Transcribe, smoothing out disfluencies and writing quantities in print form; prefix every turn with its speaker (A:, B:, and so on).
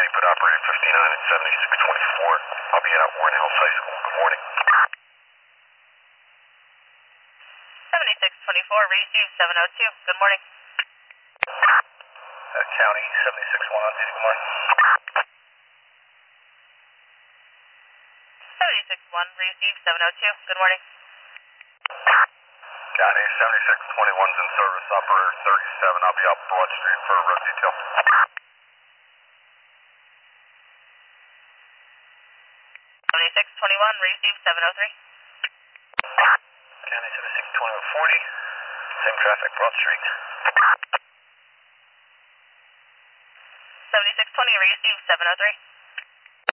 A: Bigfoot operator 59 at 7624. I'll be at Warren Hills High School. Good morning.
B: 7624, receive 702. Good morning.
A: County 761 on duty. Good morning.
B: 761, receive 702. Good morning.
A: County 7621's in service. Operator 37. I'll be out Broad Street for a road detail.
B: 7621, receive 703.
A: County 762140. Same traffic, Broad Street.
B: 7620, receive 703.